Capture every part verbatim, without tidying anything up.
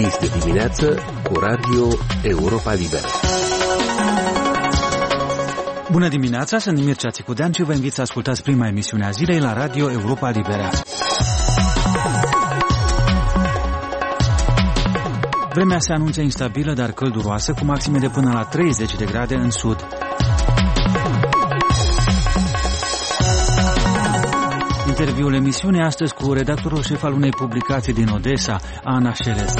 Deschis de dimineață cu Radio Europa Liberă. Bună dimineața, sunt Mircea Țicudean și vă invit să ascultați prima emisiune a zilei la Radio Europa Liberă. Vremea se anunță instabilă, dar călduroasă, cu maxime de până la treizeci de grade în sud. Interviul emisiunii astăzi cu redactorul șef al unei publicații din Odessa, Ana Șelest.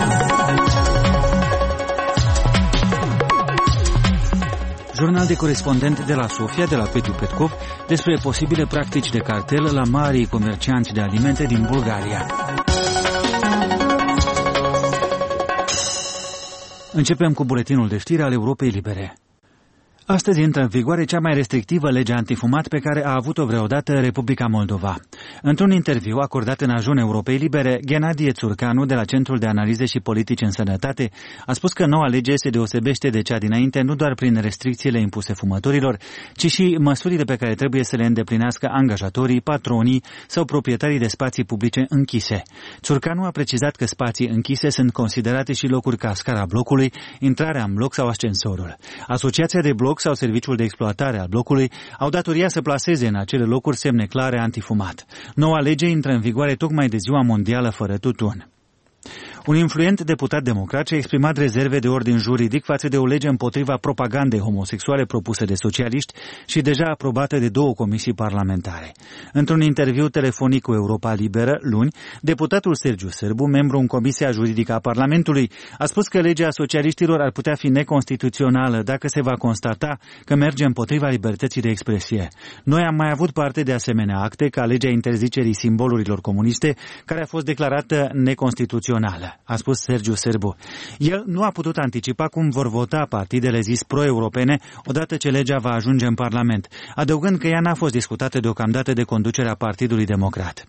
Jurnal de corespondent de la Sofia, de la Petru Petkov, despre posibile practici de cartel la marii comercianți de alimente din Bulgaria. Începem cu buletinul de știri al Europei Libere. Astăzi intră în vigoare cea mai restrictivă lege antifumat pe care a avut-o vreodată Republica Moldova. Într-un interviu acordat în ajun Europei Libere, Ghenadie Țurcanu, de la Centrul de Analize și Politici în Sănătate, a spus că noua lege se deosebește de cea dinainte nu doar prin restricțiile impuse fumătorilor, ci și măsurile pe care trebuie să le îndeplinească angajatorii, patronii sau proprietarii de spații publice închise. Țurcanu a precizat că spații închise sunt considerate și locuri ca scara blocului, intrarea în bloc sau ascensorul. Asociația de bloc sau serviciul de exploatare al blocului au datoria să plaseze în acele locuri semne clare antifumat. Noua lege intră în vigoare tocmai de Ziua Mondială fără tutun. Un influent deputat democrat și-a exprimat rezerve de ordin juridic față de o lege împotriva propagandei homosexuale propusă de socialiști și deja aprobată de două comisii parlamentare. Într-un interviu telefonic cu Europa Liberă, luni, deputatul Sergiu Sârbu, membru în Comisia Juridică a Parlamentului, a spus că legea socialiștilor ar putea fi neconstituțională dacă se va constata că merge împotriva libertății de expresie. Noi am mai avut parte de asemenea acte, ca legea interzicerii simbolurilor comuniste, care a fost declarată neconstituțională, a spus Sergiu Sârbu. El nu a putut anticipa cum vor vota partidele zis pro-europene odată ce legea va ajunge în Parlament, adăugând că ea n-a fost discutată deocamdată de conducerea Partidului Democrat.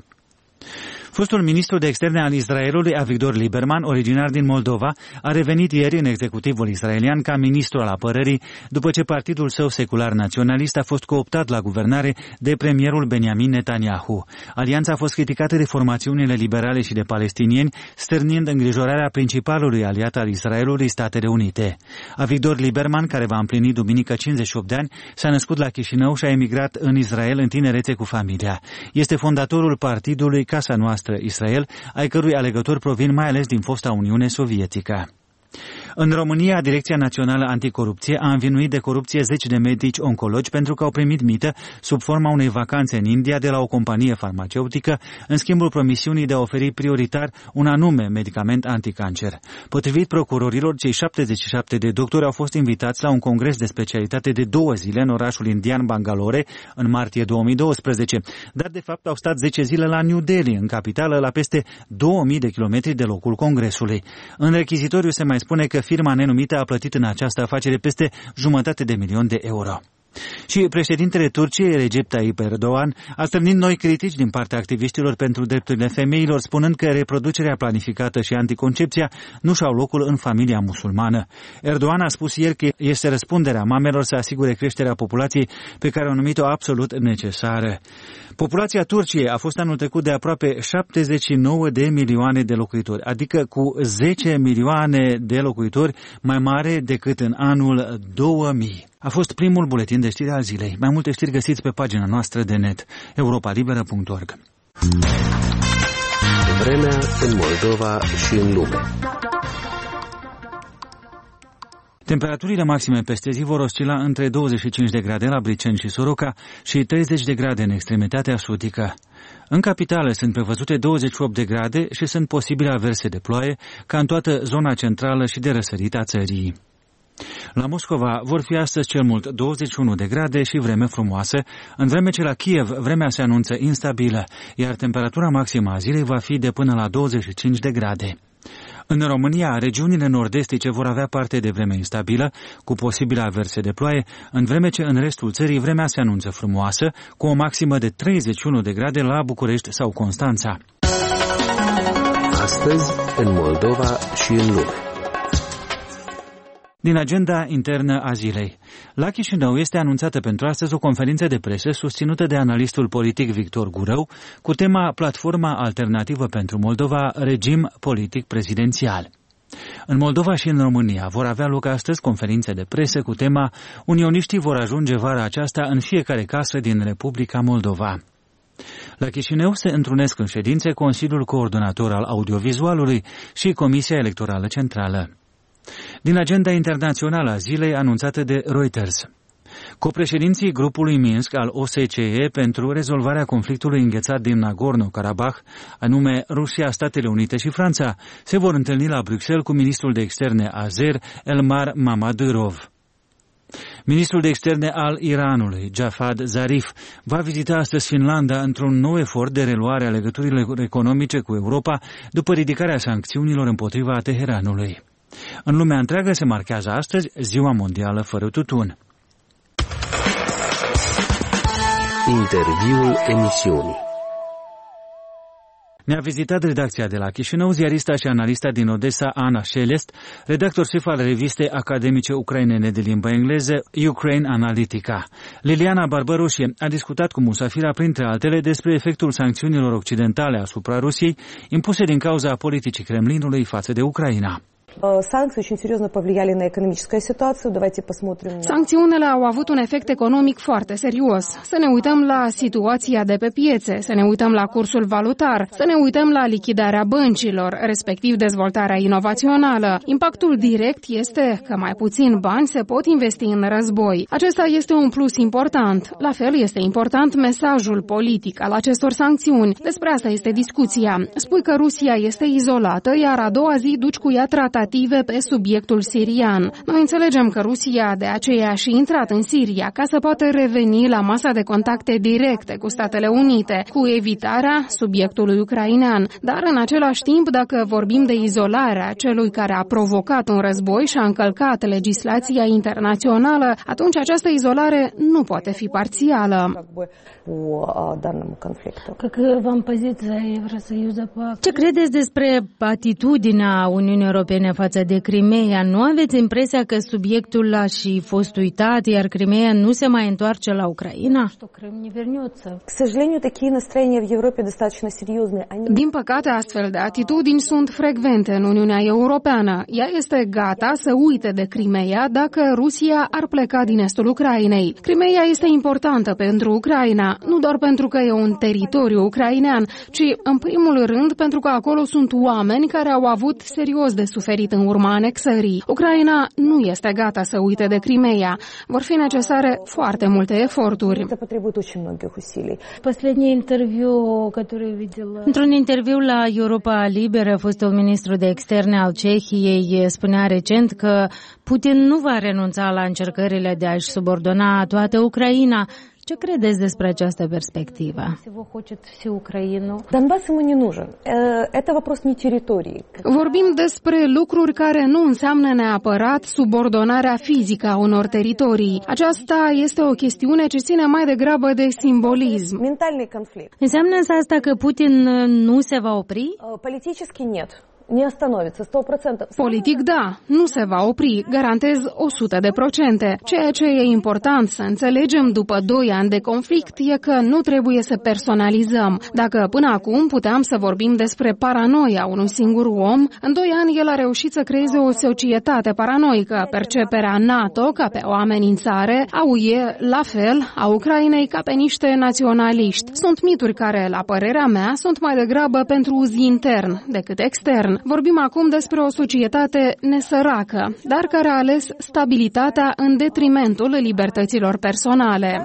Fostul ministru de externe al Israelului, Avigdor Lieberman, originar din Moldova, a revenit ieri în executivul israelian ca ministru al apărării, după ce partidul său secular naționalist a fost cooptat la guvernare de premierul Benjamin Netanyahu. Alianța a fost criticată de formațiunile liberale și de palestinieni, stârnind îngrijorarea principalului aliat al Israelului, Statele Unite. Avigdor Lieberman, care va împlini duminică cincizeci și opt de ani, s-a născut la Chișinău și a emigrat în Israel în tinerețe cu familia. Este fondatorul partidului Casa Noastră Israel, ai cărui alegători provin mai ales din fosta Uniune Sovietică. În România, Direcția Națională Anticorupție a învinuit de corupție zeci de medici oncologi pentru că au primit mită sub forma unei vacanțe în India de la o companie farmaceutică, în schimbul promisiunii de a oferi prioritar un anume medicament anticancer. Potrivit procurorilor, cei șaptezeci și șapte de doctori au fost invitați la un congres de specialitate de două zile în orașul indian Bangalore, în martie două mii douăsprezece, dar de fapt au stat zece zile la New Delhi, în capitală, la peste două mii de kilometri de locul congresului. În rechizitoriu se mai spune că firma nenumită a plătit în această afacere peste jumătate de milion de euro. Și președintele Turciei, Recep Tayyip Erdogan, a stârnit noi critici din partea activiștilor pentru drepturile femeilor, spunând că reproducerea planificată și anticoncepția nu și-au locul în familia musulmană. Erdogan a spus ieri că este răspunderea mamelor să asigure creșterea populației pe care au numit-o absolut necesară. Populația Turciei a fost anul trecut de aproape șaptezeci și nouă de milioane de locuitori, adică cu zece milioane de locuitori mai mare decât în anul două mii. A fost primul buletin de știri al zilei. Mai multe știri găsiți pe pagina noastră de net, europa liberă punct org. Vremea în Moldova și în lume. Temperaturile maxime peste zi vor oscila între douăzeci și cinci de grade la Briceni și Soroca și treizeci de grade în extremitatea sudică. În capitală sunt prevăzute douăzeci și opt de grade și sunt posibile averse de ploaie, ca în toată zona centrală și de răsărit a țării. La Moscova vor fi astăzi cel mult douăzeci și unu de grade și vreme frumoasă, în vreme ce la Kiev vremea se anunță instabilă, iar temperatura maximă a zilei va fi de până la douăzeci și cinci de grade. În România, regiunile nord-estice vor avea parte de vreme instabilă, cu posibile averse de ploaie, în vreme ce în restul țării vremea se anunță frumoasă, cu o maximă de treizeci și unu de grade la București sau Constanța. Astăzi, în Moldova și în lume. Din agenda internă a zilei. La Chișinău este anunțată pentru astăzi o conferință de presă susținută de analistul politic Victor Gurău cu tema Platforma Alternativă pentru Moldova, regim politic prezidențial. În Moldova și în România vor avea loc astăzi conferințe de presă cu tema Unioniștii vor ajunge vara aceasta în fiecare casă din Republica Moldova. La Chișinău se întrunesc în ședințe Consiliul Coordonator al Audiovizualului și Comisia Electorală Centrală. Din agenda internațională a zilei anunțată de Reuters. Copreședinții grupului Minsk al O S C E pentru rezolvarea conflictului înghețat din Nagorno-Karabakh, anume Rusia, Statele Unite și Franța, se vor întâlni la Bruxelles cu ministrul de externe azer Elmar Mammadırov. Ministrul de externe al Iranului, Javad Zarif, va vizita astăzi Finlanda într-un nou efort de reluare a legăturilor economice cu Europa după ridicarea sancțiunilor împotriva Teheranului. În lumea întreagă se marchează astăzi Ziua Mondială fără tutun. Interviul emisiunii. Ne-a vizitat redacția de la Chișinău, ziarista și analista din Odessa, Ana Shelest, redactor șef al revistei academice ucrainene de limbă engleză, Ukraine Analytica. Liliana Barbaroșie a discutat cu Musafira, printre altele, despre efectul sancțiunilor occidentale asupra Rusiei, impuse din cauza politicii Kremlinului față de Ucraina. Sancțiunile au avut un efect economic foarte serios. Să ne uităm la situația de pe piețe, să ne uităm la cursul valutar, să ne uităm la lichidarea băncilor, respectiv dezvoltarea inovațională. Impactul direct este că mai puțin bani se pot investi în război. Acesta este un plus important. La fel este important mesajul politic al acestor sancțiuni. Despre asta este discuția. Spui că Rusia este izolată, iar a doua zi duci cu ea tratative pe subiectul sirian. Noi înțelegem că Rusia de aceea și intrat în Siria ca să poată reveni la masa de contacte directe cu Statele Unite, cu evitarea subiectului ucrainean. Dar în același timp, dacă vorbim de izolarea celui care a provocat un război și a încălcat legislația internațională, atunci această izolare nu poate fi parțială. Ce credeți despre atitudinea Uniunii Europene față de Crimeea? Nu aveți impresia că subiectul a și fost uitat, iar Crimeea nu se mai întoarce la Ucraina? Din păcate, astfel de atitudini sunt frecvente în Uniunea Europeană. Ea este gata să uite de Crimeea dacă Rusia ar pleca din estul Ucrainei. Crimeea este importantă pentru Ucraina, nu doar pentru că e un teritoriu ucrainean, ci în primul rând pentru că acolo sunt oameni care au avut serios de suferit în urma anexării. Ucraina nu este gata să uite de Crimeea. Vor fi necesare foarte multe eforturi. Într-un interviu la Europa Liberă, fostul ministru de externe al Cehiei spunea recent că Putin nu va renunța la încercările de a-și subordona toată Ucraina. Ce credeți despre această perspectivă? Vorbim despre lucruri care nu înseamnă neapărat subordonarea fizică a unor teritorii. Aceasta este o chestiune ce ține mai degrabă de simbolism. Înseamnă asta că Putin nu se va opri? Politic, da, nu se va opri, garantez o sută de procente. Ceea ce e important să înțelegem după doi ani de conflict e că nu trebuie să personalizăm. Dacă până acum puteam să vorbim despre paranoia unui singur om, în doi ani el a reușit să creeze o societate paranoică, perceperea NATO ca pe o amenințare, a U E la fel, a Ucrainei ca pe niște naționaliști. Sunt mituri care, la părerea mea, sunt mai degrabă pentru uz intern decât extern. Vorbim acum despre o societate nesăracă, dar care a ales stabilitatea în detrimentul libertăților personale.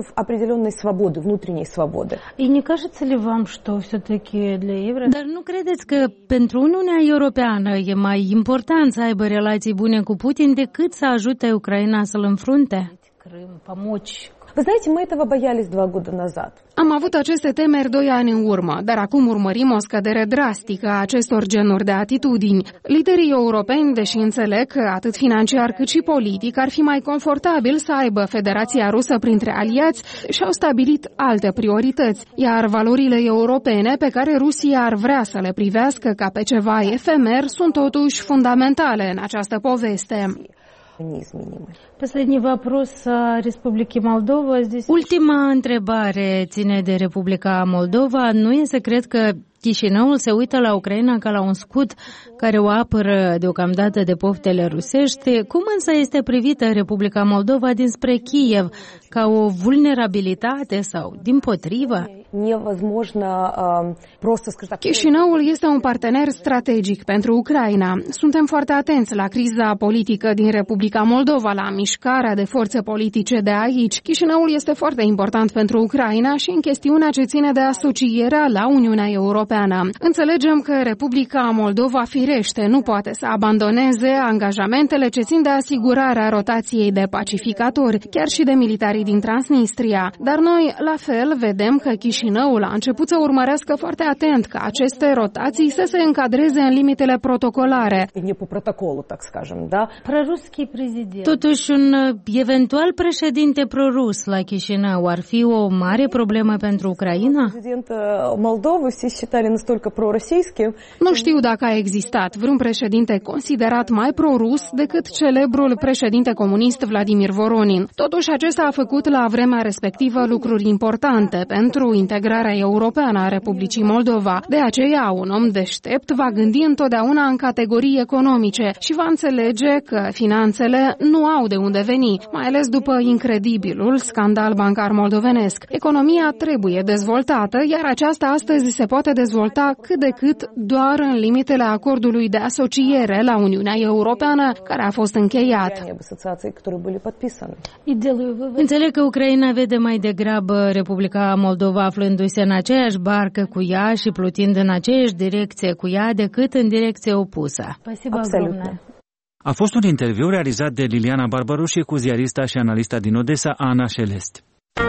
Dar nu credeți că pentru Uniunea Europeană e mai important să aibă relații bune cu Putin decât să ajute Ucraina să-l înfrunte? Am avut aceste temeri doi ani în urmă, dar acum urmărim o scădere drastică a acestor genuri de atitudini. Liderii europeni, deși înțeleg că atât financiar cât și politic ar fi mai confortabil să aibă Federația Rusă printre aliați, și-au stabilit alte priorități, iar valorile europene pe care Rusia ar vrea să le privească ca pe ceva efemer sunt totuși fundamentale în această poveste. Ultima întrebare ține de Republica Moldova. Nu e secret că Chișinăul se uită la Ucraina ca la un scut care o apără deocamdată de poftele rusești. Cum însă este privită Republica Moldova dinspre Kiev? Ca o vulnerabilitate sau dimpotrivă? Chișinăul este un partener strategic pentru Ucraina. Suntem foarte atenți la criza politică din Republica Moldova, la mișcarea de forțe politice de aici. Chișinăul este foarte important pentru Ucraina și în chestiunea ce ține de asocierea la Uniunea Europeană. Înțelegem că Republica Moldova firește nu poate să abandoneze angajamentele ce țin de asigurarea rotației de pacificatori, chiar și de militarii din Transnistria. Dar noi, la fel, vedem că Chișinăul a început să urmărească foarte atent ca aceste rotații să se încadreze în limitele protocolare. Totuși, un eventual președinte prorus la Chișinău ar fi o mare problemă pentru Ucraina? Nu știu dacă a existat vreun președinte considerat mai prorus decât celebrul președinte comunist Vladimir Voronin. Totuși, acesta a făcut la vremea respectivă lucruri importante pentru integrarea europeană a Republicii Moldova. De aceea, un om deștept va gândi întotdeauna în categorii economice și va înțelege că finanțele nu au de unde veni, mai ales după incredibilul scandal bancar moldovenesc. Economia trebuie dezvoltată, iar aceasta astăzi se poate dezvolta cât de cât doar în limitele acordului de asociere la Uniunea Europeană, care a fost încheiat. Înțeleg că Ucraina vede mai degrabă Republica Moldova aflându-se în aceeași barcă cu ea și plutind în aceeași direcție cu ea decât în direcție opusă. A fost un interviu realizat de Liliana Barbaroși cu ziarista și analista din Odessa, Ana Șelest.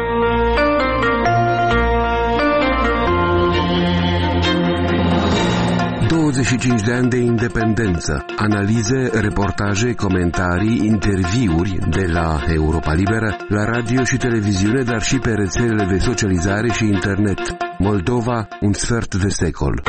douăzeci și cinci de ani de independență, analize, reportaje, comentarii, interviuri de la Europa Liberă, la radio și televiziune, dar și pe rețelele de socializare și internet. Moldova, un sfert de secol.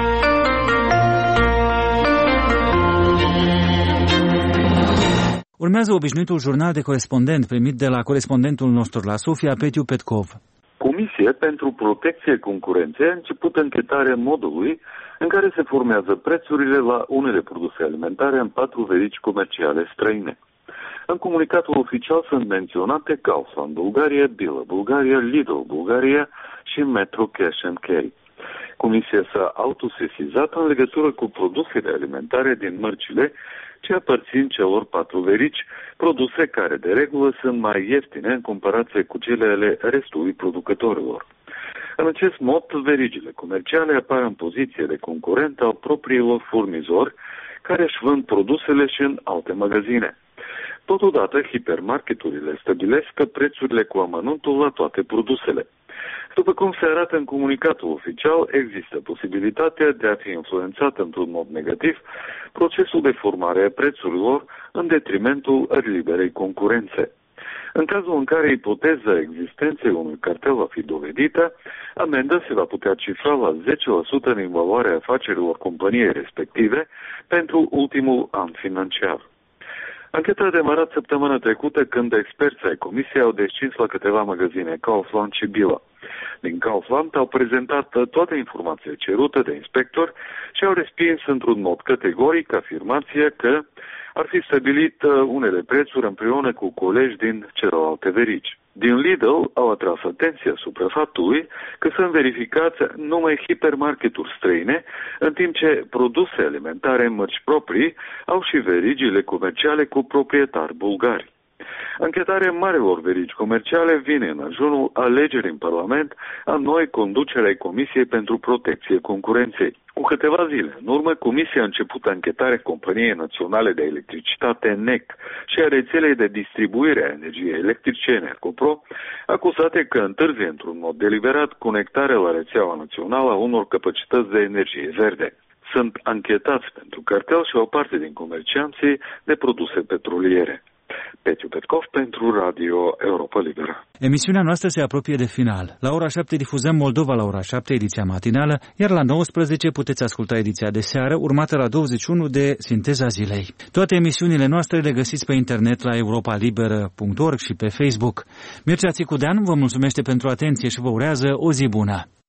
Urmează obișnuitul jurnal de corespondent primit de la corespondentul nostru la Sofia, Petiu Petkov. Comisia pentru Protecție Concurenței a început anchetarea modului în care se formează prețurile la unele produse alimentare în patru verigi comerciale străine. În comunicatul oficial sunt menționate Kaufland Bulgaria, Billa Bulgaria, Lidl Bulgaria și Metro Cash and Carry. Comisia s-a autosesizat în legătură cu produsele alimentare din mărcile ce aparțin celor patru verici, produse care de regulă sunt mai ieftine în comparație cu cele ale restului producătorilor. În acest mod, verigile comerciale apar în poziție de concurent al propriilor furnizori care își vând produsele și în alte magazine. Totodată, hipermarketurile stabilesc prețurile cu amănuntul la toate produsele. După cum se arată în comunicatul oficial, există posibilitatea de a fi influențat într-un mod negativ procesul de formare a prețurilor în detrimentul liberei concurențe. În cazul în care ipoteza existenței unui cartel va fi dovedită, amenda se va putea cifra la zece la sută din valoarea afacerilor companiei respective pentru ultimul an financiar. Ancheta a demarat săptămâna trecută când experții ai comisiei au descins la câteva magazine Kaufland și Billa. Din Kaufland au prezentat toate informațiile cerute de inspector și au respins într-un mod categoric afirmația că ar fi stabilit unele prețuri împreună cu colegi din celelalte verigi. Din Lidl au atras atenția asupra faptului că sunt verificați numai hipermarketuri străine, în timp ce produse alimentare în mărci proprii au și verigile comerciale cu proprietari bulgari. Anchetarea marilor verigi comerciale vine în ajunul alegerii în Parlament a noi conducere ai Comisiei pentru Protecție Concurenței. Cu câteva zile în urmă, Comisia a început anchetarea Companiei Naționale de Electricitate N E C și a rețelei de distribuire a energiei electrice Energopro, acuzate că întârzie într-un mod deliberat conectarea la rețeaua națională a unor capacități de energie verde. Sunt anchetați pentru cartel și o parte din comercianții de produse petroliere. Petiu Petkov pentru Radio Europa Liberă. Emisiunea noastră se apropie de final. La ora șapte difuzăm Moldova la ora șapte, ediția matinală, iar la nouăsprezece puteți asculta ediția de seară, urmată la douăzeci și unu de Sinteza Zilei. Toate emisiunile noastre le găsiți pe internet la europa liberă punct org și pe Facebook. Mircea Țicudean vă mulțumește pentru atenție și vă urează o zi bună.